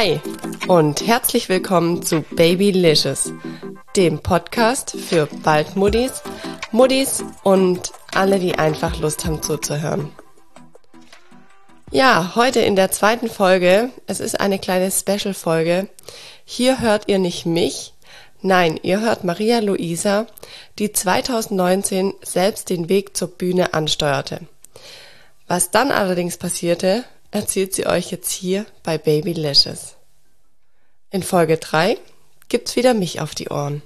Hi und herzlich willkommen zu Babylicious, dem Podcast für bald Muttis und alle, die einfach Lust haben zuzuhören. Ja, heute in der zweiten Folge, es ist eine kleine Special-Folge. Hier hört ihr nicht mich, nein, ihr hört Maria Luisa, die 2019 selbst den Weg zur Bühne ansteuerte. Was dann allerdings passierte, erzählt sie euch jetzt hier bei Babylicious. In Folge 3 gibt's wieder mich auf die Ohren.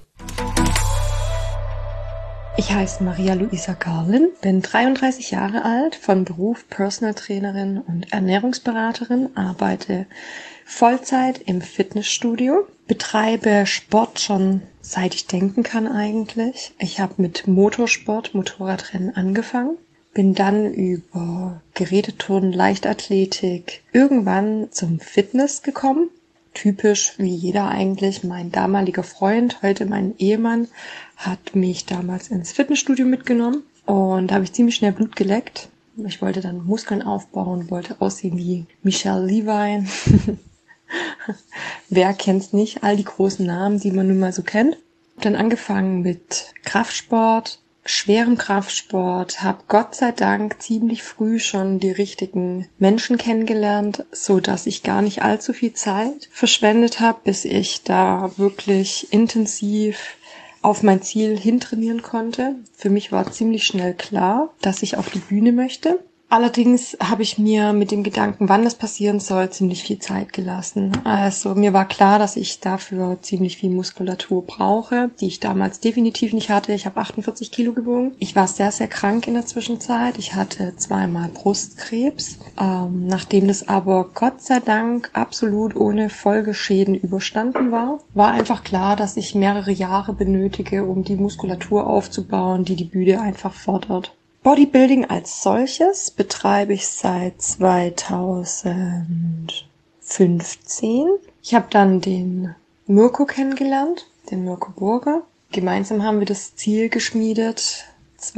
Ich heiße Maria Luisa Garlin, bin 33 Jahre alt, von Beruf Personal Trainerin und Ernährungsberaterin, arbeite Vollzeit im Fitnessstudio, betreibe Sport schon seit ich denken kann eigentlich. Ich habe mit Motorsport, Motorradrennen angefangen, bin dann über Geräteturnen, Leichtathletik irgendwann zum Fitness gekommen. Typisch wie jeder eigentlich. Mein damaliger Freund, heute mein Ehemann, hat mich damals ins Fitnessstudio mitgenommen und da habe ich ziemlich schnell Blut geleckt. Ich wollte dann Muskeln aufbauen, wollte aussehen wie Michelle Levine. Wer kennt's nicht? All die großen Namen, die man nun mal so kennt. Hab dann angefangen mit Kraftsport, schwerem Kraftsport, habe Gott sei Dank ziemlich früh schon die richtigen Menschen kennengelernt, so dass ich gar nicht allzu viel Zeit verschwendet habe, bis ich da wirklich intensiv auf mein Ziel hintrainieren konnte. Für mich war ziemlich schnell klar, dass ich auf die Bühne möchte. Allerdings habe ich mir mit dem Gedanken, wann das passieren soll, ziemlich viel Zeit gelassen. Also mir war klar, dass ich dafür ziemlich viel Muskulatur brauche, die ich damals definitiv nicht hatte. Ich habe 48 Kilo gewogen. Ich war sehr, sehr krank in der Zwischenzeit. Ich hatte 2-mal Brustkrebs. Nachdem das aber Gott sei Dank absolut ohne Folgeschäden überstanden war, war einfach klar, dass ich mehrere Jahre benötige, um die Muskulatur aufzubauen, die die Bühne einfach fordert. Bodybuilding als solches betreibe ich seit 2015. Ich habe dann den Mirko kennengelernt, den Mirko Burger. Gemeinsam haben wir das Ziel geschmiedet,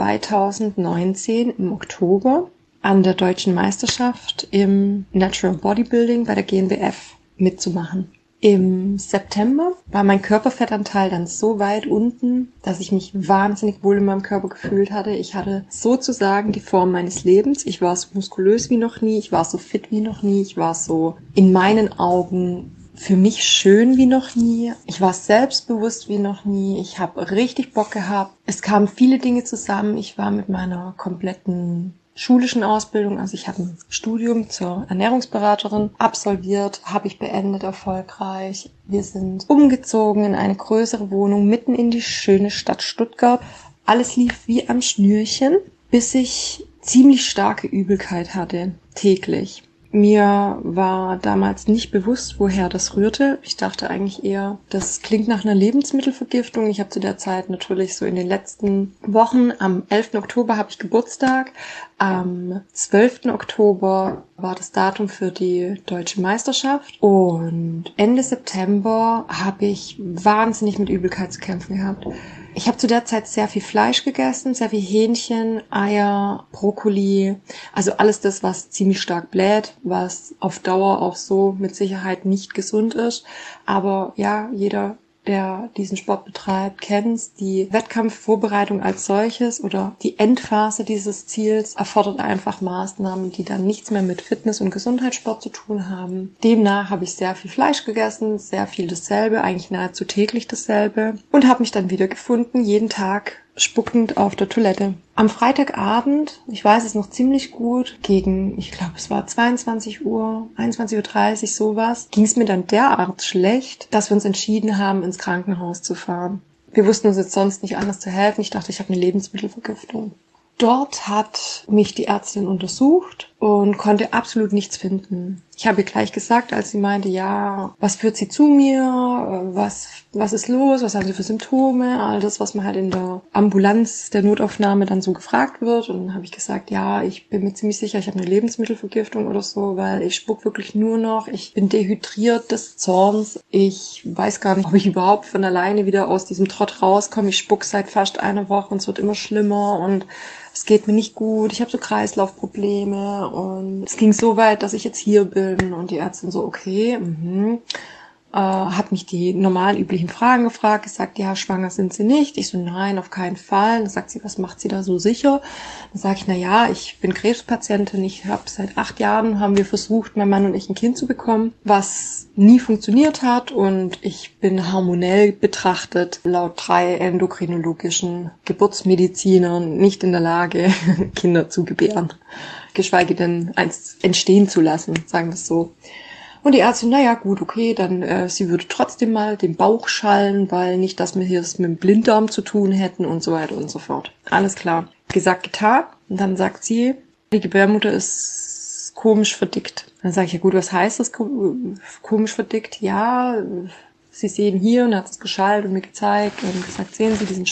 2019 im Oktober an der Deutschen Meisterschaft im Natural Bodybuilding bei der GNBF mitzumachen. Im September war mein Körperfettanteil dann so weit unten, dass ich mich wahnsinnig wohl in meinem Körper gefühlt hatte. Ich hatte sozusagen die Form meines Lebens. Ich war so muskulös wie noch nie, ich war so fit wie noch nie, ich war so in meinen Augen für mich schön wie noch nie. Ich war selbstbewusst wie noch nie. Ich habe richtig Bock gehabt. Es kamen viele Dinge zusammen. Ich war mit meiner kompletten schulischen Ausbildung, also ich habe ein Studium zur Ernährungsberaterin absolviert, habe ich beendet erfolgreich. Wir sind umgezogen in eine größere Wohnung mitten in die schöne Stadt Stuttgart. Alles lief wie am Schnürchen, bis ich ziemlich starke Übelkeit hatte, täglich. Mir war damals nicht bewusst, woher das rührte. Ich dachte eigentlich eher, das klingt nach einer Lebensmittelvergiftung. Ich habe zu der Zeit natürlich so in den letzten Wochen, am 11. Oktober habe ich Geburtstag, am 12. Oktober war das Datum für die Deutsche Meisterschaft und Ende September habe ich wahnsinnig mit Übelkeit zu kämpfen gehabt. Ich habe zu der Zeit sehr viel Fleisch gegessen, sehr viel Hähnchen, Eier, Brokkoli, also alles das, was ziemlich stark bläht, was auf Dauer auch so mit Sicherheit nicht gesund ist. Aber ja, jeder, der diesen Sport betreibt, kennt's. Die Wettkampfvorbereitung als solches oder die Endphase dieses Ziels erfordert einfach Maßnahmen, die dann nichts mehr mit Fitness- und Gesundheitssport zu tun haben. Demnach habe ich sehr viel Fleisch gegessen, sehr viel dasselbe, eigentlich nahezu täglich dasselbe und habe mich dann wiedergefunden, jeden Tag spuckend auf der Toilette. Am Freitagabend, ich weiß es noch ziemlich gut, gegen, ich glaube es war 22 Uhr, 21:30 Uhr, sowas, ging es mir dann derart schlecht, dass wir uns entschieden haben, ins Krankenhaus zu fahren. Wir wussten uns jetzt sonst nicht anders zu helfen. Ich dachte, ich habe eine Lebensmittelvergiftung. Dort hat mich die Ärztin untersucht und konnte absolut nichts finden. Ich habe ihr gleich gesagt, als sie meinte, ja, was führt sie zu mir, was ist los, was haben sie für Symptome, all das, was man halt in der Ambulanz der Notaufnahme dann so gefragt wird. Und dann habe ich gesagt, ja, ich bin mir ziemlich sicher, ich habe eine Lebensmittelvergiftung oder so, weil ich spuck wirklich nur noch, ich bin dehydriert des Zorns, ich weiß gar nicht, ob ich überhaupt von alleine wieder aus diesem Trott rauskomme, ich spuck seit fast einer Woche und es wird immer schlimmer und es geht mir nicht gut, ich habe so Kreislaufprobleme und es ging so weit, dass ich jetzt hier bin. Und die Ärztin so, okay, hat mich die normalen üblichen Fragen gefragt, gesagt, ja, schwanger sind Sie nicht. Ich so, nein, auf keinen Fall. Dann sagt sie, was macht Sie da so sicher? Dann sage ich, na ja, ich bin Krebspatientin. Ich habe seit 8 Jahren, haben wir versucht, mein Mann und ich ein Kind zu bekommen, was nie funktioniert hat. Und ich bin hormonell betrachtet, laut 3 endokrinologischen Geburtsmedizinern, nicht in der Lage, Kinder zu gebären. Geschweige denn eins entstehen zu lassen, sagen wir es so. Und die Ärztin, naja, gut, okay, dann sie würde trotzdem mal den Bauch schallen, weil nicht, dass wir hier es mit dem Blinddarm zu tun hätten und so weiter und so fort. Alles klar. Gesagt, getan. Und dann sagt sie, die Gebärmutter ist komisch verdickt. Dann sage ich, ja gut, was heißt das komisch verdickt? Ja, Sie sehen hier, und er hat es geschallt und mir gezeigt und gesagt, sehen Sie diese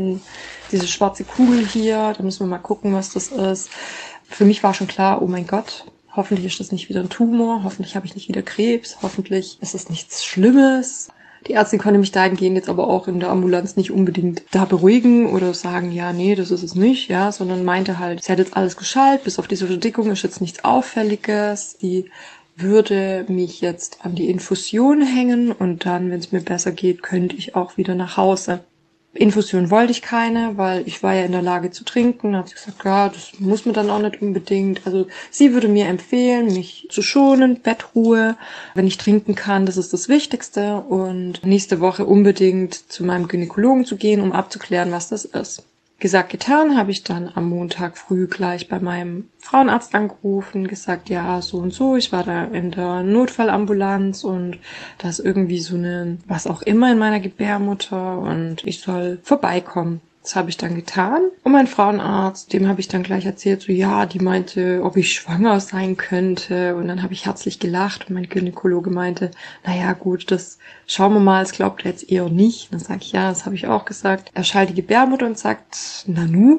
schwarze Kugel hier, da müssen wir mal gucken, was das ist. Für mich war schon klar, oh mein Gott, hoffentlich ist das nicht wieder ein Tumor, hoffentlich habe ich nicht wieder Krebs, hoffentlich ist es nichts Schlimmes. Die Ärztin konnte mich dahingehend jetzt aber auch in der Ambulanz nicht unbedingt da beruhigen oder sagen, ja, nee, das ist es nicht, ja, sondern meinte halt, sie hat jetzt alles geschallt, bis auf diese Verdickung ist jetzt nichts Auffälliges, die würde mich jetzt an die Infusion hängen und dann, wenn es mir besser geht, könnte ich auch wieder nach Hause. Infusion wollte ich keine, weil ich war ja in der Lage zu trinken. Da hat sie gesagt, ja, das muss man dann auch nicht unbedingt. Also sie würde mir empfehlen, mich zu schonen, Bettruhe, wenn ich trinken kann, das ist das Wichtigste. Und nächste Woche unbedingt zu meinem Gynäkologen zu gehen, um abzuklären, was das ist. Gesagt, getan, habe ich dann am Montag früh gleich bei meinem Frauenarzt angerufen, gesagt, ja, so und so, ich war da in der Notfallambulanz und da ist irgendwie so eine, was auch immer in meiner Gebärmutter und ich soll vorbeikommen. Das habe ich dann getan. Und mein Frauenarzt, dem habe ich dann gleich erzählt, so ja, die meinte, ob ich schwanger sein könnte. Und dann habe ich herzlich gelacht und mein Gynäkologe meinte, naja gut, das schauen wir mal, das glaubt er jetzt eher nicht. Dann sage ich, ja, das habe ich auch gesagt. Er schallt die Gebärmutter und sagt, Nanu,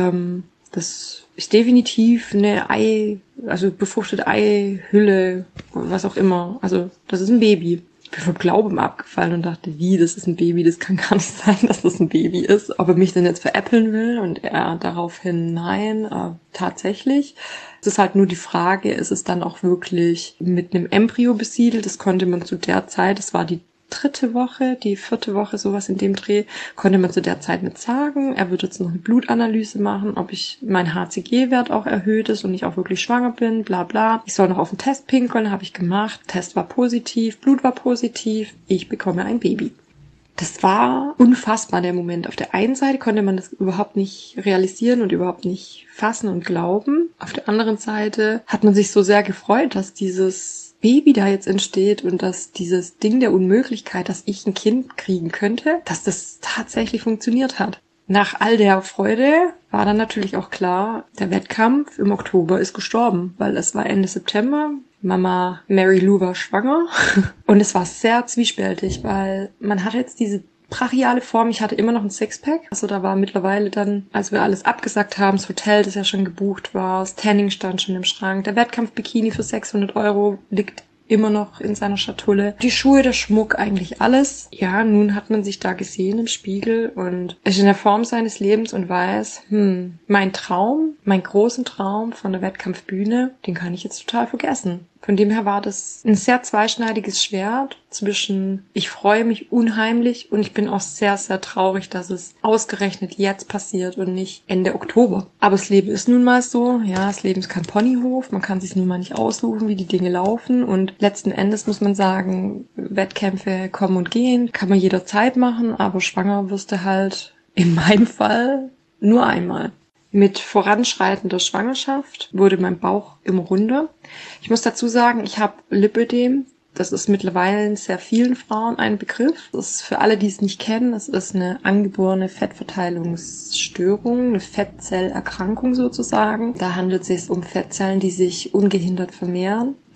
das ist definitiv eine befruchtete Eihülle, was auch immer. Also das ist ein Baby. Ich bin vom Glauben abgefallen und dachte, wie, das ist ein Baby, das kann gar nicht sein, dass das ein Baby ist. Ob er mich denn jetzt veräppeln will und er daraufhin nein, tatsächlich. Es ist halt nur die Frage, ist es dann auch wirklich mit einem Embryo besiedelt? Das konnte man zu der Zeit, das war die 3. Woche, die 4. Woche, sowas in dem Dreh, konnte man zu der Zeit nicht sagen. Er wird jetzt noch eine Blutanalyse machen, ob mein HCG-Wert auch erhöht ist und ich auch wirklich schwanger bin, bla bla. Ich soll noch auf den Test pinkeln, habe ich gemacht. Test war positiv, Blut war positiv, ich bekomme ein Baby. Das war unfassbar, der Moment. Auf der einen Seite konnte man das überhaupt nicht realisieren und überhaupt nicht fassen und glauben. Auf der anderen Seite hat man sich so sehr gefreut, dass dieses Baby da jetzt entsteht und dass dieses Ding der Unmöglichkeit, dass ich ein Kind kriegen könnte, dass das tatsächlich funktioniert hat. Nach all der Freude war dann natürlich auch klar, der Wettkampf im Oktober ist gestorben, weil es war Ende September. Mama Mary Lou war schwanger und es war sehr zwiespältig, weil man hatte jetzt diese brachiale Form. Ich hatte immer noch ein Sixpack. Also da war mittlerweile dann, als wir alles abgesagt haben, das Hotel, das ja schon gebucht war, das Tanning stand schon im Schrank. Der Wettkampf-Bikini für 600 € liegt immer noch in seiner Schatulle. Die Schuhe, der Schmuck, eigentlich alles. Ja, nun hat man sich da gesehen im Spiegel und ist in der Form seines Lebens und weiß, mein Traum, meinen großen Traum von der Wettkampfbühne, den kann ich jetzt total vergessen. Von dem her war das ein sehr zweischneidiges Schwert zwischen, ich freue mich unheimlich und ich bin auch sehr, sehr traurig, dass es ausgerechnet jetzt passiert und nicht Ende Oktober. Aber das Leben ist nun mal so, ja, das Leben ist kein Ponyhof, man kann sich nun mal nicht aussuchen, wie die Dinge laufen und letzten Endes muss man sagen, Wettkämpfe kommen und gehen, kann man jederzeit machen, aber schwanger wirst du halt in meinem Fall nur einmal. Mit voranschreitender Schwangerschaft wurde mein Bauch immer runder. Ich muss dazu sagen, ich habe Lipödem. Das ist mittlerweile in sehr vielen Frauen ein Begriff. Das ist für alle, die es nicht kennen, das ist eine angeborene Fettverteilungsstörung, eine Fettzellerkrankung sozusagen. Da handelt es sich um Fettzellen, die sich ungehindert vermehren.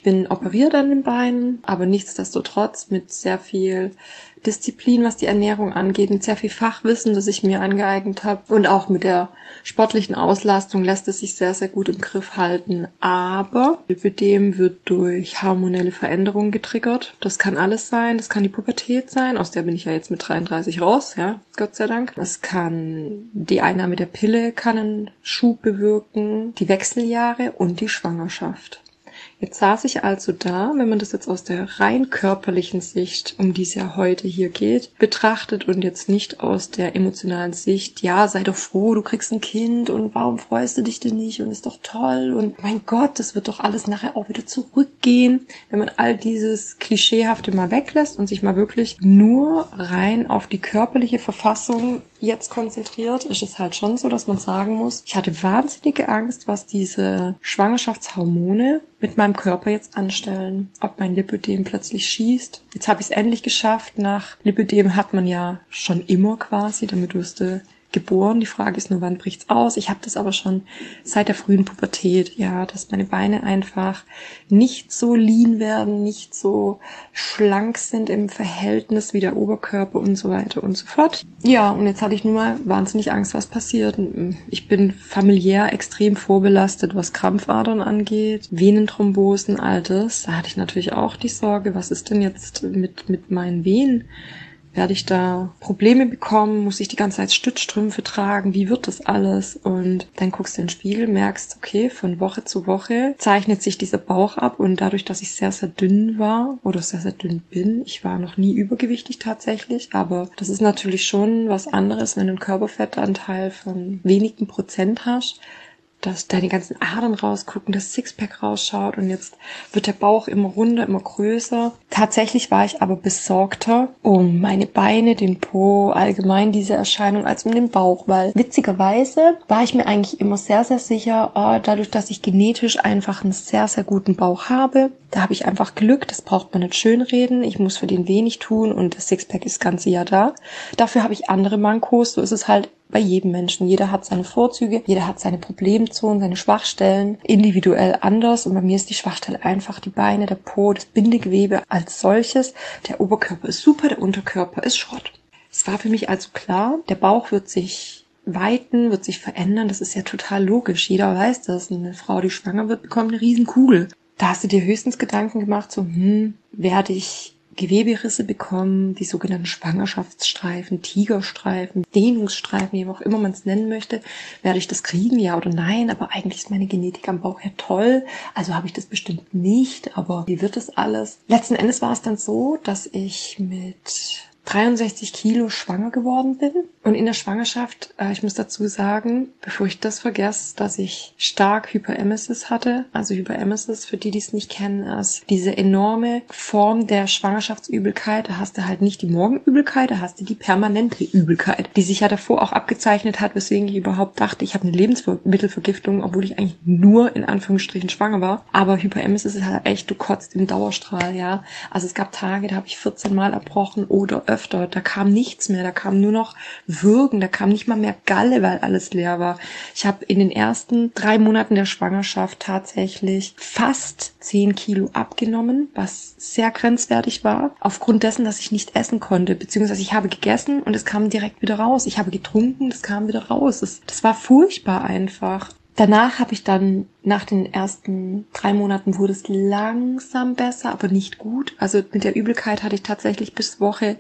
Bin operiert an den Beinen, aber nichtsdestotrotz mit sehr viel Disziplin, was die Ernährung angeht, mit sehr viel Fachwissen, das ich mir angeeignet habe. Und auch mit der sportlichen Auslastung lässt es sich sehr, sehr gut im Griff halten. Aber Lipödem wird durch hormonelle Veränderungen getriggert. Das kann alles sein. Das kann die Pubertät sein. Aus der bin ich ja jetzt mit 33 raus, ja, Gott sei Dank. Es kann die Einnahme der Pille kann einen Schub bewirken, die Wechseljahre und die Schwangerschaft. Jetzt saß ich also da, wenn man das jetzt aus der rein körperlichen Sicht, um die es ja heute hier geht, betrachtet und jetzt nicht aus der emotionalen Sicht, ja, sei doch froh, du kriegst ein Kind und warum freust du dich denn nicht und ist doch toll und mein Gott, das wird doch alles nachher auch wieder zurückgehen. Wenn man all dieses Klischeehafte mal weglässt und sich mal wirklich nur rein auf die körperliche Verfassung jetzt konzentriert, ist es halt schon so, dass man sagen muss, ich hatte wahnsinnige Angst, was diese Schwangerschaftshormone mit meinem Körper jetzt anstellen. Ob mein Lipödem plötzlich schießt. Jetzt habe ich es endlich geschafft. Nach Lipödem hat man ja schon immer quasi, damit wirst du geboren. Die Frage ist nur, wann bricht's aus? Ich habe das aber schon seit der frühen Pubertät, ja, dass meine Beine einfach nicht so lean werden, nicht so schlank sind im Verhältnis wie der Oberkörper und so weiter und so fort. Ja, und jetzt hatte ich nur mal wahnsinnig Angst, was passiert. Ich bin familiär extrem vorbelastet, was Krampfadern angeht, Venenthrombosen, all das. Da hatte ich natürlich auch die Sorge, was ist denn jetzt mit meinen Venen? Werde ich da Probleme bekommen? Muss ich die ganze Zeit Stützstrümpfe tragen? Wie wird das alles? Und dann guckst du in den Spiegel, merkst, okay, von Woche zu Woche zeichnet sich dieser Bauch ab und dadurch, dass ich sehr, sehr dünn war oder sehr, sehr dünn bin, ich war noch nie übergewichtig tatsächlich, aber das ist natürlich schon was anderes, wenn du einen Körperfettanteil von wenigen Prozent hast, dass deine ganzen Adern rausgucken, das Sixpack rausschaut und jetzt wird der Bauch immer runder, immer größer. Tatsächlich war ich aber besorgter um meine Beine, den Po, allgemein diese Erscheinung als um den Bauch, weil witzigerweise war ich mir eigentlich immer sehr, sehr sicher, dadurch, dass ich genetisch einfach einen sehr, sehr guten Bauch habe, da habe ich einfach Glück, das braucht man nicht schönreden, ich muss für den wenig tun und das Sixpack ist das ganze Jahr da. Dafür habe ich andere Mankos, so ist es halt bei jedem Menschen. Jeder hat seine Vorzüge, jeder hat seine Problemzonen, seine Schwachstellen, individuell anders. Und bei mir ist die Schwachstelle einfach die Beine, der Po, das Bindegewebe als solches. Der Oberkörper ist super, der Unterkörper ist Schrott. Es war für mich also klar, der Bauch wird sich weiten, wird sich verändern. Das ist ja total logisch. Jeder weiß das. Eine Frau, die schwanger wird, bekommt eine Riesenkugel. Da hast du dir höchstens Gedanken gemacht, so, werde ich Geweberisse bekommen, die sogenannten Schwangerschaftsstreifen, Tigerstreifen, Dehnungsstreifen, wie auch immer man es nennen möchte. Werde ich das kriegen, ja oder nein? Aber eigentlich ist meine Genetik am Bauch ja toll, also habe ich das bestimmt nicht. Aber wie wird das alles? Letzten Endes war es dann so, dass ich mit 63 Kilo schwanger geworden bin. Und in der Schwangerschaft, ich muss dazu sagen, bevor ich das vergesse, dass ich stark Hyperemesis hatte. Also Hyperemesis, für die es nicht kennen, ist diese enorme Form der Schwangerschaftsübelkeit. Da hast du halt nicht die Morgenübelkeit, da hast du die permanente Übelkeit, die sich ja davor auch abgezeichnet hat, weswegen ich überhaupt dachte, ich habe eine Lebensmittelvergiftung, obwohl ich eigentlich nur in Anführungsstrichen schwanger war. Aber Hyperemesis ist halt echt, du kotzt im Dauerstrahl, ja. Also es gab Tage, da habe ich 14 Mal erbrochen oder öfter. Da kam nichts mehr, da kam nur noch Würgen, da kam nicht mal mehr Galle, weil alles leer war. Ich habe in den ersten 3 Monaten der Schwangerschaft tatsächlich fast 10 Kilo abgenommen, was sehr grenzwertig war, aufgrund dessen, dass ich nicht essen konnte, beziehungsweise ich habe gegessen und es kam direkt wieder raus. Ich habe getrunken, es kam wieder raus. Das war furchtbar einfach. Danach habe ich dann, nach den ersten 3 Monaten wurde es langsam besser, aber nicht gut. Also mit der Übelkeit hatte ich tatsächlich bis Woche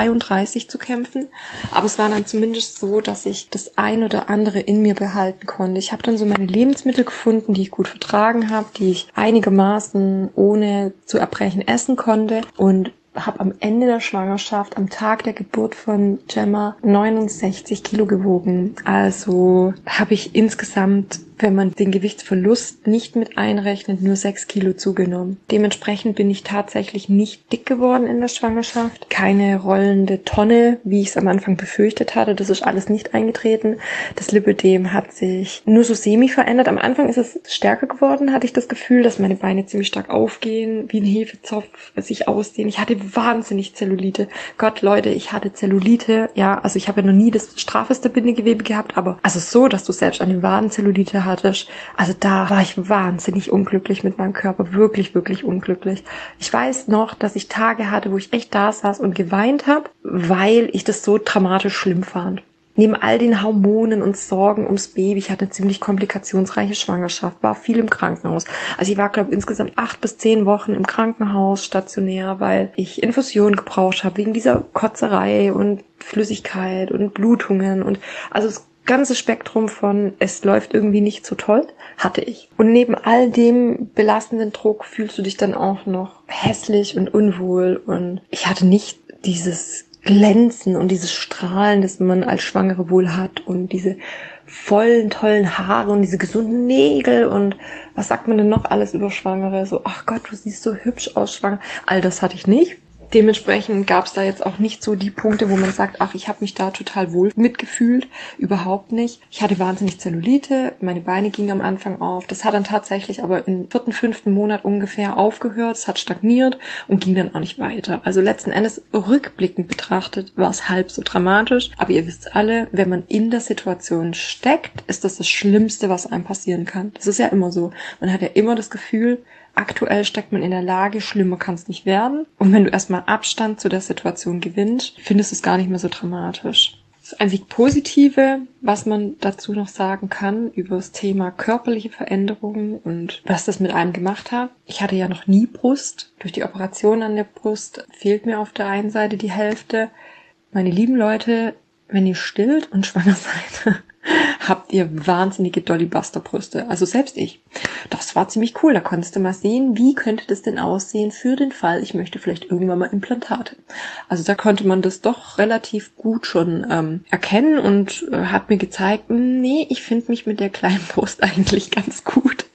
32 zu kämpfen. Aber es war dann zumindest so, dass ich das ein oder andere in mir behalten konnte. Ich habe dann so meine Lebensmittel gefunden, die ich gut vertragen habe, die ich einigermaßen ohne zu erbrechen essen konnte und habe am Ende der Schwangerschaft, am Tag der Geburt von Gemma, 69 Kilo gewogen. Also habe ich insgesamt, wenn man den Gewichtsverlust nicht mit einrechnet, nur 6 Kilo zugenommen. Dementsprechend bin ich tatsächlich nicht dick geworden in der Schwangerschaft. Keine rollende Tonne, wie ich es am Anfang befürchtet hatte. Das ist alles nicht eingetreten. Das Lipödem hat sich nur so semi verändert. Am Anfang ist es stärker geworden, hatte ich das Gefühl, dass meine Beine ziemlich stark aufgehen, wie ein Hefezopf sich ausdehnen. Ich hatte wahnsinnig Zellulite. Gott, Leute, ich hatte Zellulite. Ja, also ich habe ja noch nie das straffeste Bindegewebe gehabt, aber also so, dass du selbst an den Waden Zellulite hattest. Also da war ich wahnsinnig unglücklich mit meinem Körper. Wirklich, wirklich unglücklich. Ich weiß noch, dass ich Tage hatte, wo ich echt da saß und geweint habe, weil ich das so dramatisch schlimm fand. Neben all den Hormonen und Sorgen ums Baby, ich hatte eine ziemlich komplikationsreiche Schwangerschaft, war viel im Krankenhaus. Also ich war, glaube ich, insgesamt 8 bis 10 Wochen im Krankenhaus stationär, weil ich Infusionen gebraucht habe, wegen dieser Kotzerei und Flüssigkeit und Blutungen und also das ganze Spektrum von es läuft irgendwie nicht so toll, hatte ich. Und neben all dem belastenden Druck fühlst du dich dann auch noch hässlich und unwohl und ich hatte nicht dieses Glänzen und dieses Strahlen, das man als Schwangere wohl hat und diese vollen, tollen Haare und diese gesunden Nägel und was sagt man denn noch alles über Schwangere? So, ach Gott, du siehst so hübsch aus, Schwanger. All das hatte ich nicht. Dementsprechend gab es da jetzt auch nicht so die Punkte, wo man sagt, ach, ich habe mich da total wohl mitgefühlt. Überhaupt nicht. Ich hatte wahnsinnig Zellulite, meine Beine gingen am Anfang auf. Das hat dann tatsächlich aber im 4., 5. Monat ungefähr aufgehört. Es hat stagniert und ging dann auch nicht weiter. Also letzten Endes rückblickend betrachtet war es halb so dramatisch. Aber ihr wisst alle, wenn man in der Situation steckt, ist das das Schlimmste, was einem passieren kann. Das ist ja immer so. Man hat ja immer das Gefühl, aktuell steckt man in der Lage, schlimmer kann es nicht werden. Und wenn du erstmal Abstand zu der Situation gewinnst, findest du es gar nicht mehr so dramatisch. Das einzig Positive, was man dazu noch sagen kann über das Thema körperliche Veränderungen und was das mit einem gemacht hat. Ich hatte ja noch nie Brust. Durch die Operation an der Brust fehlt mir auf der einen Seite die Hälfte. Meine lieben Leute, wenn ihr stillt und schwanger seid, habt ihr wahnsinnige Dolly-Buster-Brüste. Also selbst ich. Das war ziemlich cool. Da konntest du mal sehen, wie könnte das denn aussehen für den Fall, ich möchte vielleicht irgendwann mal Implantate. Also da konnte man das doch relativ gut schon erkennen und hat mir gezeigt, nee, ich finde mich mit der kleinen Brust eigentlich ganz gut.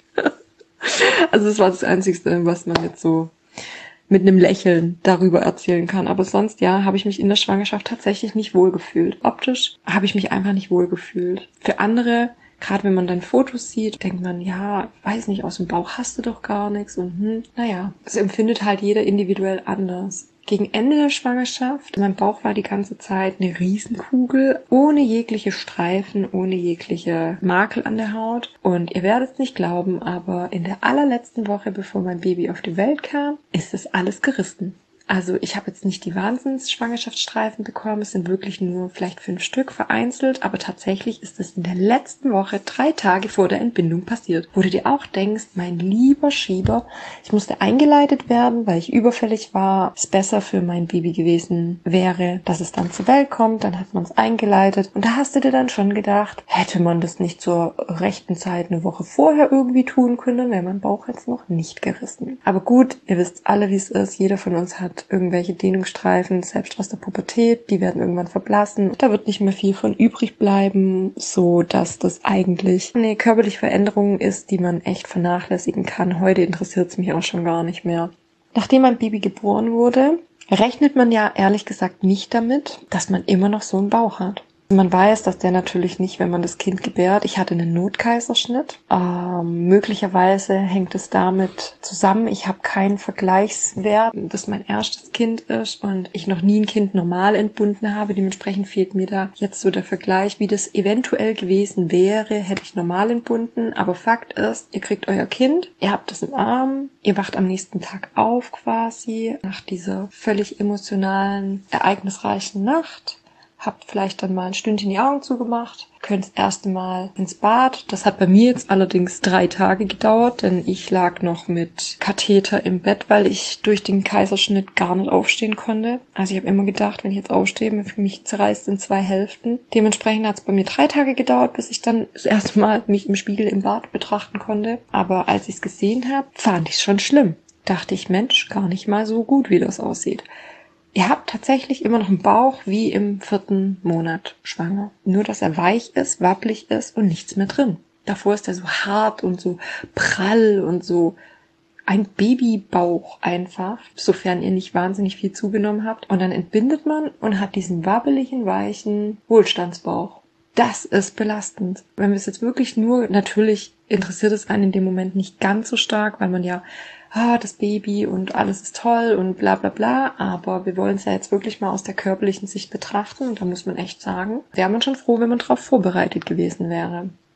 Also das war das Einzige, was man jetzt so mit einem Lächeln darüber erzählen kann. Aber sonst, ja, habe ich mich in der Schwangerschaft tatsächlich nicht wohlgefühlt. Optisch habe ich mich einfach nicht wohlgefühlt. Für andere, gerade wenn man dann Fotos sieht, denkt man, ja, weiß nicht, aus dem Bauch hast du doch gar nichts. Und naja, das empfindet halt jeder individuell anders. Gegen Ende der Schwangerschaft, mein Bauch war die ganze Zeit eine Riesenkugel, ohne jegliche Streifen, ohne jegliche Makel an der Haut. Und ihr werdet es nicht glauben, aber in der allerletzten Woche, bevor mein Baby auf die Welt kam, ist es alles gerissen. Also ich habe jetzt nicht die Wahnsinns-Schwangerschaftsstreifen bekommen, es sind wirklich nur vielleicht 5 Stück vereinzelt, aber tatsächlich ist es in der letzten Woche 3 Tage vor der Entbindung passiert. Wo du dir auch denkst, mein lieber Schieber, ich musste eingeleitet werden, weil ich überfällig war, es besser für mein Baby gewesen wäre, dass es dann zur Welt kommt, dann hat man es eingeleitet und da hast du dir dann schon gedacht, hätte man das nicht zur rechten Zeit eine Woche vorher irgendwie tun können, wäre mein Bauch jetzt noch nicht gerissen. Aber gut, ihr wisst alle, wie es ist, jeder von uns hat irgendwelche Dehnungsstreifen, selbst aus der Pubertät, die werden irgendwann verblassen. Da wird nicht mehr viel von übrig bleiben, so dass das eigentlich eine körperliche Veränderung ist, die man echt vernachlässigen kann. Heute interessiert es mich auch schon gar nicht mehr. Nachdem mein Baby geboren wurde, rechnet man ja ehrlich gesagt nicht damit, dass man immer noch so einen Bauch hat. Man weiß, dass der natürlich nicht, wenn man das Kind gebärt. Ich hatte einen Notkaiserschnitt. Möglicherweise hängt es damit zusammen. Ich habe keinen Vergleichswert, dass mein erstes Kind ist und ich noch nie ein Kind normal entbunden habe. Dementsprechend fehlt mir da jetzt so der Vergleich, wie das eventuell gewesen wäre, hätte ich normal entbunden. Aber Fakt ist, ihr kriegt euer Kind, ihr habt es im Arm, ihr wacht am nächsten Tag auf quasi nach dieser völlig emotionalen, ereignisreichen Nacht. Habt vielleicht dann mal ein Stündchen die Augen zugemacht, könnt das erste Mal ins Bad. Das hat bei mir jetzt allerdings 3 Tage gedauert, denn ich lag noch mit Katheter im Bett, weil ich durch den Kaiserschnitt gar nicht aufstehen konnte. Also ich habe immer gedacht, wenn ich jetzt aufstehe, für mich zerreißt in 2 Hälften. Dementsprechend hat es bei mir 3 Tage gedauert, bis ich dann das erste Mal mich im Spiegel im Bad betrachten konnte. Aber als ich es gesehen habe, fand ich es schon schlimm. Dachte ich, Mensch, gar nicht mal so gut, wie das aussieht. Ihr habt tatsächlich immer noch einen Bauch wie im 4. Monat schwanger. Nur, dass er weich ist, wabbelig ist und nichts mehr drin. Davor ist er so hart und so prall und so ein Babybauch einfach, sofern ihr nicht wahnsinnig viel zugenommen habt. Und dann entbindet man und hat diesen wabbeligen, weichen Wohlstandsbauch. Das ist belastend. Wenn wir es jetzt wirklich nur, natürlich interessiert es einen in dem Moment nicht ganz so stark, weil man ja das Baby und alles ist toll und bla bla bla, aber wir wollen es ja jetzt wirklich mal aus der körperlichen Sicht betrachten und da muss man echt sagen, wäre man schon froh, wenn man darauf vorbereitet gewesen wäre.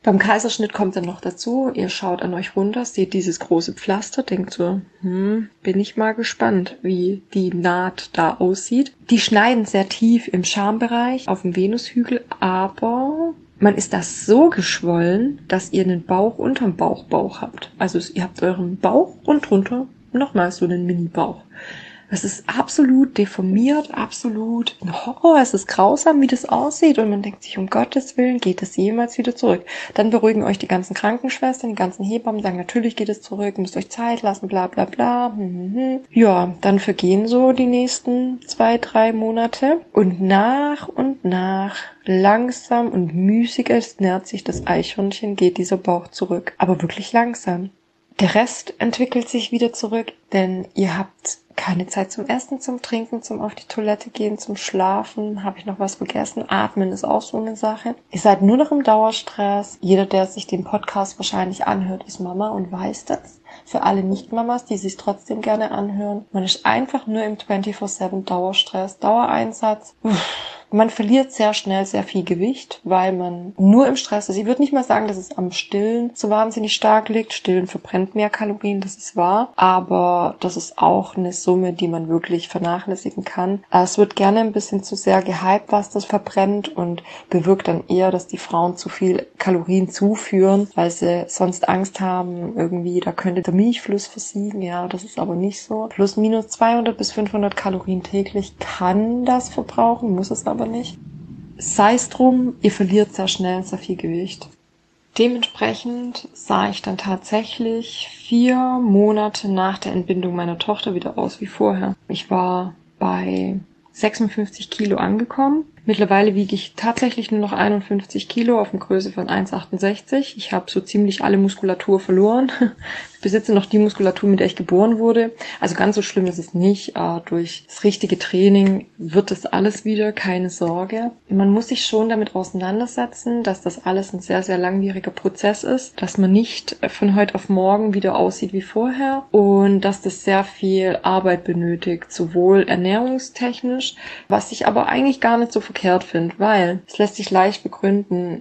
Beim Kaiserschnitt kommt dann noch dazu, ihr schaut an euch runter, seht dieses große Pflaster, denkt so, bin ich mal gespannt, wie die Naht da aussieht. Die schneiden sehr tief im Schambereich auf dem Venushügel, aber man ist da so geschwollen, dass ihr einen Bauch unterm Bauch habt. Also ihr habt euren Bauch und drunter nochmal so einen Mini-Bauch. Es ist absolut deformiert, absolut ein Horror. Es ist grausam, wie das aussieht. Und man denkt sich, um Gottes Willen, geht das jemals wieder zurück? Dann beruhigen euch die ganzen Krankenschwestern, die ganzen Hebammen, sagen, natürlich geht es zurück, müsst euch Zeit lassen, bla bla bla. Ja, dann vergehen so die nächsten 2-3 Monate. Und nach, langsam und müßig, es nähert sich das Eichhörnchen, geht dieser Bauch zurück. Aber wirklich langsam. Der Rest entwickelt sich wieder zurück, denn ihr habt keine Zeit zum Essen, zum Trinken, zum auf die Toilette gehen, zum Schlafen. Habe ich noch was vergessen? Atmen ist auch so eine Sache. Ihr seid nur noch im Dauerstress. Jeder, der sich den Podcast wahrscheinlich anhört, ist Mama und weiß das. Für alle Nicht-Mamas, die sich trotzdem gerne anhören. Man ist einfach nur im 24/7 Dauerstress, Dauereinsatz. Man verliert sehr schnell sehr viel Gewicht, weil man nur im Stress ist. Ich würde nicht mal sagen, dass es am Stillen so wahnsinnig stark liegt. Stillen verbrennt mehr Kalorien, das ist wahr. Aber das ist auch eine Summe, die man wirklich vernachlässigen kann. Es wird gerne ein bisschen zu sehr gehypt, was das verbrennt und bewirkt dann eher, dass die Frauen zu viel Kalorien zuführen, weil sie sonst Angst haben, irgendwie, da könnte der Milchfluss versiegen. Ja, das ist aber nicht so. Plus minus 200 bis 500 Kalorien täglich kann das verbrauchen, muss es aber nicht. Sei es drum, ihr verliert sehr schnell sehr viel Gewicht. Dementsprechend sah ich dann tatsächlich 4 Monate nach der Entbindung meiner Tochter wieder aus wie vorher. Ich war bei 56 Kilo angekommen. Mittlerweile wiege ich tatsächlich nur noch 51 Kilo auf einer Größe von 1,68. Ich habe so ziemlich alle Muskulatur verloren. Ich besitze noch die Muskulatur, mit der ich geboren wurde. Also ganz so schlimm ist es nicht. Durch das richtige Training wird das alles wieder, keine Sorge. Man muss sich schon damit auseinandersetzen, dass das alles ein sehr, sehr langwieriger Prozess ist, dass man nicht von heute auf morgen wieder aussieht wie vorher und dass das sehr viel Arbeit benötigt, sowohl ernährungstechnisch, was ich aber eigentlich gar nicht so verkehrt finde, weil es lässt sich leicht begründen.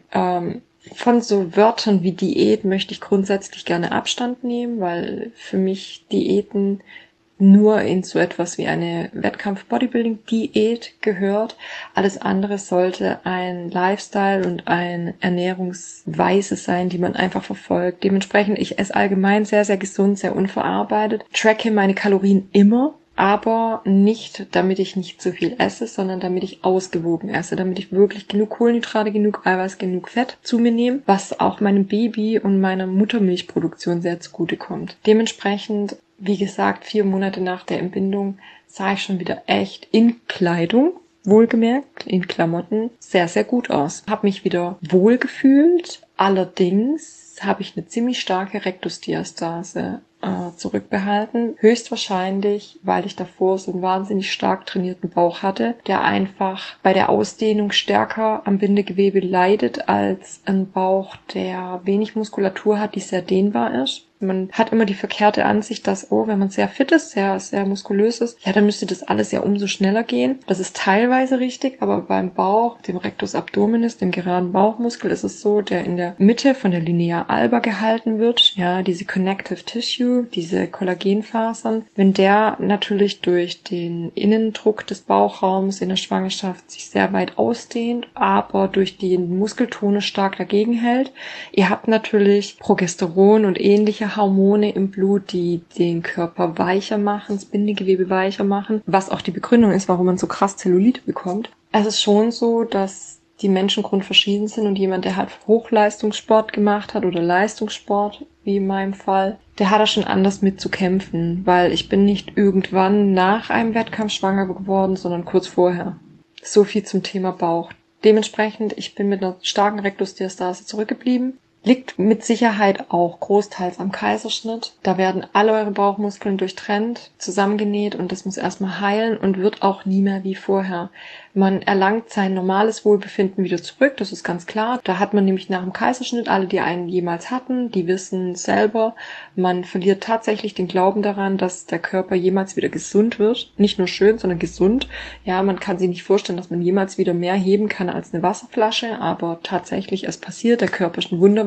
Von so Wörtern wie Diät möchte ich grundsätzlich gerne Abstand nehmen, weil für mich Diäten nur in so etwas wie eine Wettkampf-Bodybuilding-Diät gehört. Alles andere sollte ein Lifestyle und eine Ernährungsweise sein, die man einfach verfolgt. Dementsprechend, ich esse allgemein sehr, sehr gesund, sehr unverarbeitet, tracke meine Kalorien immer, aber nicht, damit ich nicht zu viel esse, sondern damit ich ausgewogen esse, damit ich wirklich genug Kohlenhydrate, genug Eiweiß, genug Fett zu mir nehme, was auch meinem Baby und meiner Muttermilchproduktion sehr zugutekommt. Dementsprechend, wie gesagt, 4 Monate nach der Entbindung sah ich schon wieder echt in Kleidung, wohlgemerkt, in Klamotten, sehr, sehr gut aus. Habe mich wieder wohl gefühlt, allerdings habe ich eine ziemlich starke Rektusdiastase zurückbehalten. Höchstwahrscheinlich, weil ich davor so einen wahnsinnig stark trainierten Bauch hatte, der einfach bei der Ausdehnung stärker am Bindegewebe leidet als ein Bauch, der wenig Muskulatur hat, die sehr dehnbar ist. Man hat immer die verkehrte Ansicht, dass, wenn man sehr fit ist, sehr, sehr muskulös ist, ja, dann müsste das alles ja umso schneller gehen. Das ist teilweise richtig, aber beim Bauch, dem Rectus abdominis, dem geraden Bauchmuskel, ist es so, der in der Mitte von der Linea alba gehalten wird, ja, diese Connective Tissue, diese Kollagenfasern. Wenn der natürlich durch den Innendruck des Bauchraums in der Schwangerschaft sich sehr weit ausdehnt, aber durch den Muskeltonus stark dagegen hält, ihr habt natürlich Progesteron und ähnliche Hormone im Blut, die den Körper weicher machen, das Bindegewebe weicher machen, was auch die Begründung ist, warum man so krass Zellulite bekommt. Es ist schon so, dass die Menschen grundverschieden sind und jemand, der halt Hochleistungssport gemacht hat oder Leistungssport, wie in meinem Fall, der hat da schon anders mit zu kämpfen, weil ich bin nicht irgendwann nach einem Wettkampf schwanger geworden, sondern kurz vorher. So viel zum Thema Bauch. Dementsprechend, ich bin mit einer starken Rektusdiastase zurückgeblieben. Liegt mit Sicherheit auch großteils am Kaiserschnitt. Da werden alle eure Bauchmuskeln durchtrennt, zusammengenäht und das muss erstmal heilen und wird auch nie mehr wie vorher. Man erlangt sein normales Wohlbefinden wieder zurück, das ist ganz klar. Da hat man nämlich nach dem Kaiserschnitt, alle, die einen jemals hatten, die wissen selber, man verliert tatsächlich den Glauben daran, dass der Körper jemals wieder gesund wird. Nicht nur schön, sondern gesund. Ja, man kann sich nicht vorstellen, dass man jemals wieder mehr heben kann als eine Wasserflasche, aber tatsächlich, es passiert, der Körper ist ein Wunderwerk.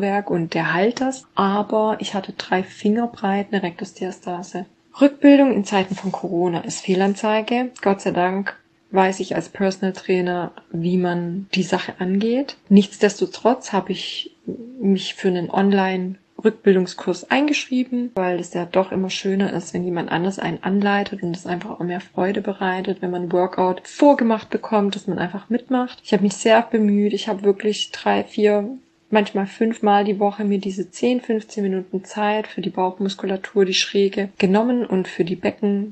Wunderwerk und der heilt das. Aber ich hatte 3 Finger breit eine Rektusdiastase. Rückbildung in Zeiten von Corona ist Fehlanzeige. Gott sei Dank weiß ich als Personal Trainer, wie man die Sache angeht. Nichtsdestotrotz habe ich mich für einen Online-Rückbildungskurs eingeschrieben, weil es ja doch immer schöner ist, wenn jemand anders einen anleitet und es einfach auch mehr Freude bereitet, wenn man ein Workout vorgemacht bekommt, dass man einfach mitmacht. Ich habe mich sehr bemüht. Ich habe wirklich 3, 4, manchmal 5 Mal die Woche mir diese 10, 15 Minuten Zeit für die Bauchmuskulatur, die Schräge genommen und für die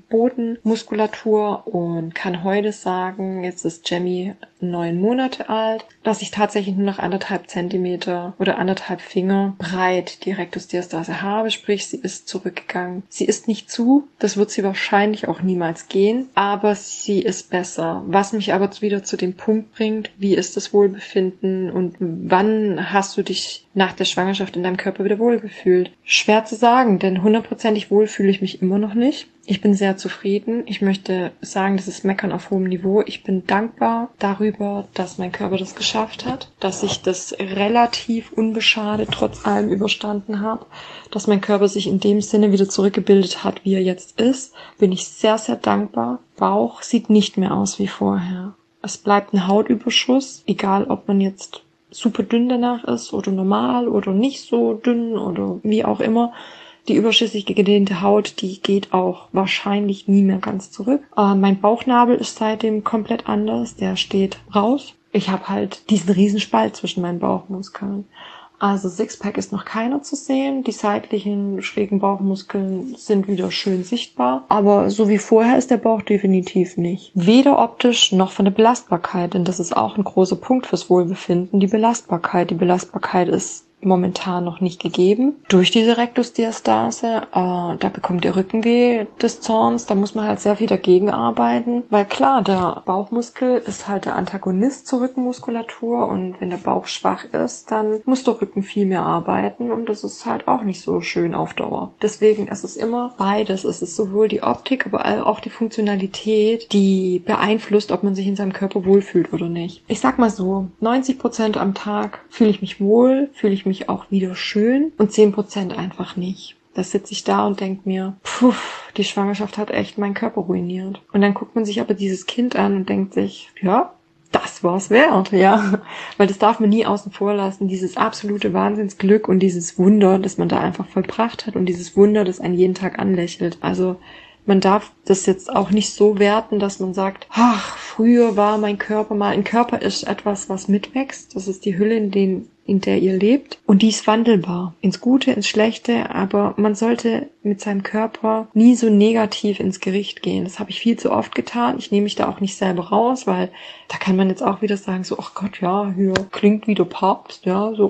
Beckenbodenmuskulatur und kann heute sagen, jetzt ist Jamie 9 Monate alt, dass ich tatsächlich nur noch 1,5 Zentimeter oder 1,5 Finger breit die Rektusdiastase habe, sprich sie ist zurückgegangen. Sie ist nicht zu, das wird sie wahrscheinlich auch niemals gehen, aber sie ist besser. Was mich aber wieder zu dem Punkt bringt, wie ist das Wohlbefinden und wann hast du dich nach der Schwangerschaft in deinem Körper wieder wohlgefühlt? Schwer zu sagen, denn 100%ig wohl fühle ich mich immer noch nicht. Ich bin sehr zufrieden. Ich möchte sagen, das ist Meckern auf hohem Niveau. Ich bin dankbar darüber, dass mein Körper das geschafft hat, dass ich das relativ unbeschadet trotz allem überstanden habe, dass mein Körper sich in dem Sinne wieder zurückgebildet hat, wie er jetzt ist. Bin ich sehr, sehr dankbar. Bauch sieht nicht mehr aus wie vorher. Es bleibt ein Hautüberschuss, egal ob man jetzt super dünn danach ist oder normal oder nicht so dünn oder wie auch immer. Die überschüssig gedehnte Haut, die geht auch wahrscheinlich nie mehr ganz zurück. Mein Bauchnabel ist seitdem komplett anders. Der steht raus. Ich habe halt diesen Riesenspalt zwischen meinen Bauchmuskeln. Also Sixpack ist noch keiner zu sehen. Die seitlichen schrägen Bauchmuskeln sind wieder schön sichtbar. Aber so wie vorher ist der Bauch definitiv nicht. Weder optisch noch von der Belastbarkeit. Denn das ist auch ein großer Punkt fürs Wohlbefinden. Die Belastbarkeit. Die Belastbarkeit ist momentan noch nicht gegeben. Durch diese Rektusdiastase, da bekommt der Rücken weh des Zorns, da muss man halt sehr viel dagegen arbeiten, weil klar, der Bauchmuskel ist halt der Antagonist zur Rückenmuskulatur und wenn der Bauch schwach ist, dann muss der Rücken viel mehr arbeiten und das ist halt auch nicht so schön auf Dauer. Deswegen ist es immer beides. Es ist sowohl die Optik, aber auch die Funktionalität, die beeinflusst, ob man sich in seinem Körper wohlfühlt oder nicht. Ich sag mal so, 90% am Tag fühle ich mich wohl, fühle ich mich auch wieder schön und 10% einfach nicht. Da sitze ich da und denke mir, die Schwangerschaft hat echt meinen Körper ruiniert. Und dann guckt man sich aber dieses Kind an und denkt sich, ja, das war's wert, ja. Weil das darf man nie außen vor lassen, dieses absolute Wahnsinnsglück und dieses Wunder, das man da einfach vollbracht hat und dieses Wunder, das einen jeden Tag anlächelt. Also man darf das jetzt auch nicht so werten, dass man sagt, ach, früher war mein Körper mal, ein Körper ist etwas, was mitwächst. Das ist die Hülle, in der ihr lebt. Und die ist wandelbar. Ins Gute, ins Schlechte. Aber man sollte mit seinem Körper nie so negativ ins Gericht gehen. Das habe ich viel zu oft getan. Ich nehme mich da auch nicht selber raus, weil da kann man jetzt auch wieder sagen, so, ach Gott, ja, hier klingt wie der Papst, ja, so,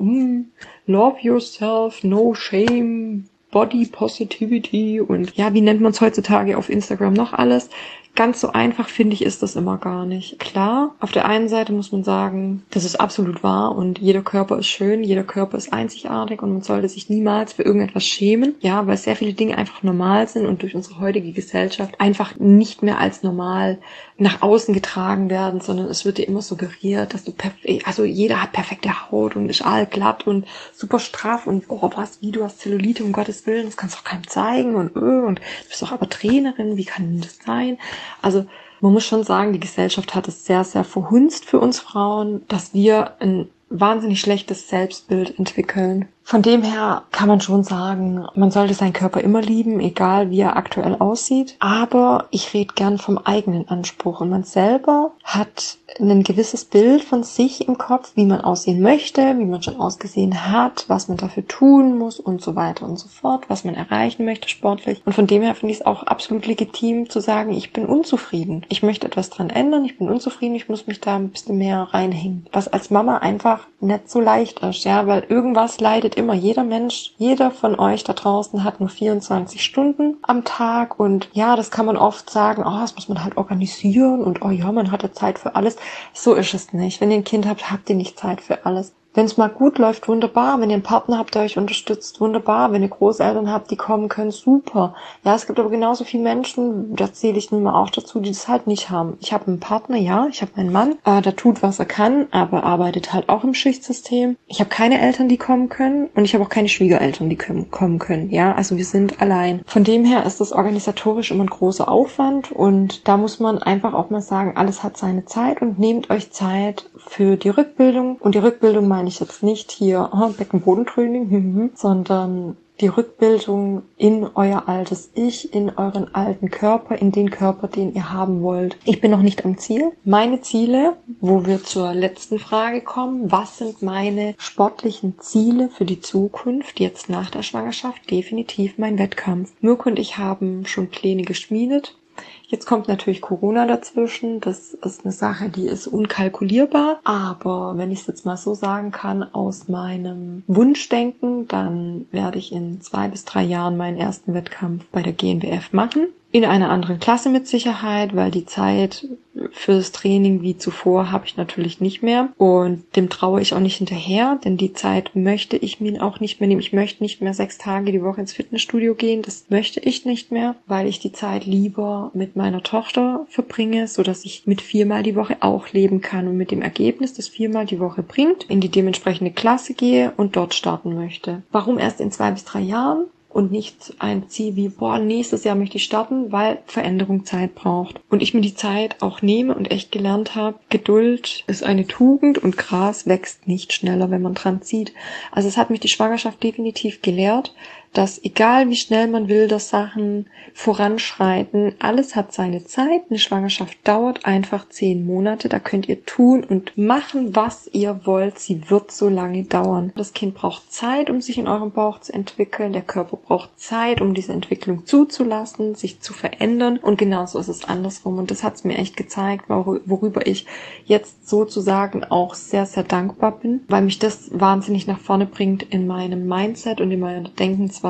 love yourself, no shame, Body Positivity und ja, wie nennt man es heutzutage auf Instagram noch alles? Ganz so einfach, finde ich, ist das immer gar nicht. Klar, auf der einen Seite muss man sagen, das ist absolut wahr und jeder Körper ist schön, jeder Körper ist einzigartig und man sollte sich niemals für irgendetwas schämen. Ja, weil sehr viele Dinge einfach normal sind und durch unsere heutige Gesellschaft einfach nicht mehr als normal nach außen getragen werden, sondern es wird dir immer suggeriert, dass du also jeder hat perfekte Haut und ist allglatt und super straff und wie, du hast Zellulite, um Gottes Willen, das kannst du auch keinem zeigen und du bist doch aber Trainerin, wie kann denn das sein? Also man muss schon sagen, die Gesellschaft hat es sehr, sehr verhunzt für uns Frauen, dass wir ein wahnsinnig schlechtes Selbstbild entwickeln. Von dem her kann man schon sagen, man sollte seinen Körper immer lieben, egal wie er aktuell aussieht. Aber ich rede gern vom eigenen Anspruch. Und man selber hat ein gewisses Bild von sich im Kopf, wie man aussehen möchte, wie man schon ausgesehen hat, was man dafür tun muss und so weiter und so fort, was man erreichen möchte sportlich. Und von dem her finde ich es auch absolut legitim zu sagen, ich bin unzufrieden. Ich möchte etwas dran ändern, ich bin unzufrieden, ich muss mich da ein bisschen mehr reinhängen. Was als Mama einfach nicht so leicht ist, ja, weil irgendwas leidet immer. Jeder Mensch, jeder von euch da draußen hat nur 24 Stunden am Tag und ja, das kann man oft sagen, das muss man halt organisieren und ja, man hat ja Zeit für alles. So ist es nicht. Wenn ihr ein Kind habt, habt ihr nicht Zeit für alles. Wenn es mal gut läuft, wunderbar. Wenn ihr einen Partner habt, der euch unterstützt, wunderbar. Wenn ihr Großeltern habt, die kommen können, super. Ja, es gibt aber genauso viele Menschen, da zähle ich nun mal auch dazu, die das halt nicht haben. Ich habe einen Partner, ja, ich habe meinen Mann, der tut, was er kann, aber arbeitet halt auch im Schichtsystem. Ich habe keine Eltern, die kommen können und ich habe auch keine Schwiegereltern, die kommen können. Ja, also wir sind allein. Von dem her ist das organisatorisch immer ein großer Aufwand und da muss man einfach auch mal sagen, alles hat seine Zeit und nehmt euch Zeit für die Rückbildung. Und die Rückbildung meine ich jetzt nicht hier Beckenbodentraining, sondern die Rückbildung in euer altes Ich, in euren alten Körper, in den Körper, den ihr haben wollt. Ich bin noch nicht am Ziel. Meine Ziele, wo wir zur letzten Frage kommen, was sind meine sportlichen Ziele für die Zukunft, jetzt nach der Schwangerschaft? Definitiv mein Wettkampf. Mirko und ich haben schon Pläne geschmiedet. Jetzt kommt natürlich Corona dazwischen. Das ist eine Sache, die ist unkalkulierbar. Aber wenn ich es jetzt mal so sagen kann, aus meinem Wunschdenken, dann werde ich in 2 bis 3 Jahren meinen ersten Wettkampf bei der GNBF machen. In einer anderen Klasse mit Sicherheit, weil die Zeit fürs Training wie zuvor habe ich natürlich nicht mehr. Und dem traue ich auch nicht hinterher, denn die Zeit möchte ich mir auch nicht mehr nehmen. Ich möchte nicht mehr 6 Tage die Woche ins Fitnessstudio gehen. Das möchte ich nicht mehr, weil ich die Zeit lieber mit meiner Tochter verbringe, sodass ich mit 4-mal die Woche auch leben kann und mit dem Ergebnis, das 4-mal die Woche bringt, in die dementsprechende Klasse gehe und dort starten möchte. Warum erst in 2 bis 3 Jahren? Und nicht ein Ziel wie, nächstes Jahr möchte ich starten, weil Veränderung Zeit braucht. Und ich mir die Zeit auch nehme und echt gelernt habe, Geduld ist eine Tugend und Gras wächst nicht schneller, wenn man dran zieht. Also es hat mich die Schwangerschaft definitiv gelehrt, dass egal wie schnell man will, dass Sachen voranschreiten, alles hat seine Zeit. Eine Schwangerschaft dauert einfach 10 Monate. Da könnt ihr tun und machen, was ihr wollt. Sie wird so lange dauern. Das Kind braucht Zeit, um sich in eurem Bauch zu entwickeln. Der Körper braucht Zeit, um diese Entwicklung zuzulassen, sich zu verändern. Und genauso ist es andersrum. Und das hat es mir echt gezeigt, worüber ich jetzt sozusagen auch sehr, sehr dankbar bin, weil mich das wahnsinnig nach vorne bringt in meinem Mindset und in meiner Denkensweise.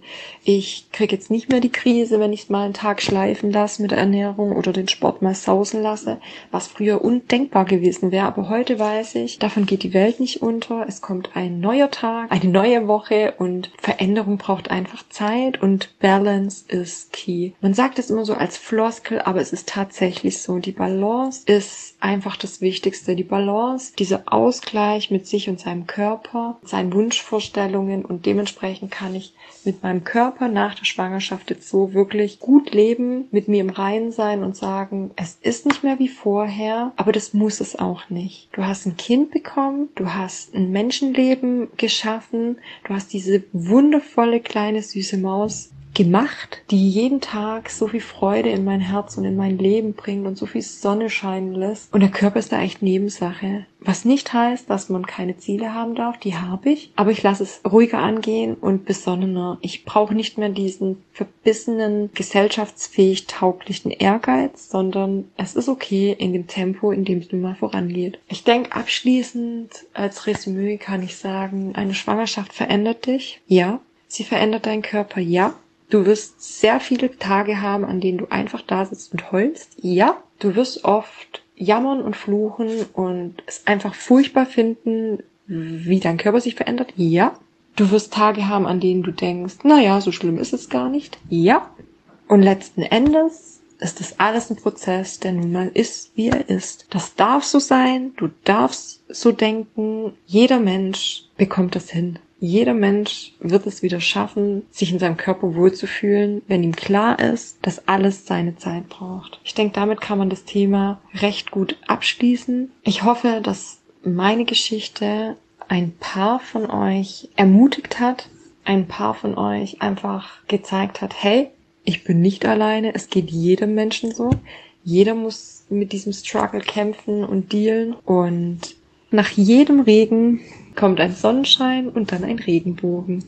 Ich kriege jetzt nicht mehr die Krise, wenn ich mal einen Tag schleifen lasse mit der Ernährung oder den Sport mal sausen lasse, was früher undenkbar gewesen wäre. Aber heute weiß ich, davon geht die Welt nicht unter. Es kommt ein neuer Tag, eine neue Woche und Veränderung braucht einfach Zeit und Balance ist key. Man sagt es immer so als Floskel, aber es ist tatsächlich so. Die Balance ist einfach das Wichtigste. Die Balance, dieser Ausgleich mit sich und seinem Körper, seinen Wunschvorstellungen und dementsprechend kann ich mit meinem Körper nach der Schwangerschaft jetzt so wirklich gut leben, mit mir im Reinen sein und sagen, es ist nicht mehr wie vorher, aber das muss es auch nicht. Du hast ein Kind bekommen, du hast ein Menschenleben geschaffen, du hast diese wundervolle kleine süße Maus gemacht, die jeden Tag so viel Freude in mein Herz und in mein Leben bringt und so viel Sonne scheinen lässt. Und der Körper ist da echt Nebensache. Was nicht heißt, dass man keine Ziele haben darf, die habe ich. Aber ich lasse es ruhiger angehen und besonnener. Ich brauche nicht mehr diesen verbissenen, gesellschaftsfähig tauglichen Ehrgeiz, sondern es ist okay in dem Tempo, in dem es nun mal vorangeht. Ich denke, abschließend als Resümee kann ich sagen, eine Schwangerschaft verändert dich. Ja. Sie verändert deinen Körper. Ja. Du wirst sehr viele Tage haben, an denen du einfach da sitzt und heulst. Ja, du wirst oft jammern und fluchen und es einfach furchtbar finden, wie dein Körper sich verändert. Ja, du wirst Tage haben, an denen du denkst, so schlimm ist es gar nicht. Ja, und letzten Endes ist das alles ein Prozess, der nun mal ist, wie er ist. Das darf so sein, du darfst so denken. Jeder Mensch bekommt das hin. Jeder Mensch wird es wieder schaffen, sich in seinem Körper wohlzufühlen, wenn ihm klar ist, dass alles seine Zeit braucht. Ich denke, damit kann man das Thema recht gut abschließen. Ich hoffe, dass meine Geschichte ein paar von euch ermutigt hat, ein paar von euch einfach gezeigt hat, hey, ich bin nicht alleine, es geht jedem Menschen so. Jeder muss mit diesem Struggle kämpfen und dealen und nach jedem Regen kommt ein Sonnenschein und dann ein Regenbogen.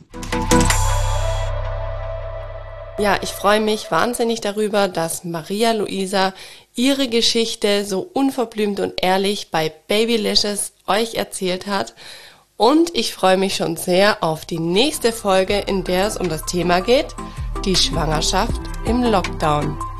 Ja, ich freue mich wahnsinnig darüber, dass Maria Luisa ihre Geschichte so unverblümt und ehrlich bei Babylicious euch erzählt hat. Und ich freue mich schon sehr auf die nächste Folge, in der es um das Thema geht, die Schwangerschaft im Lockdown.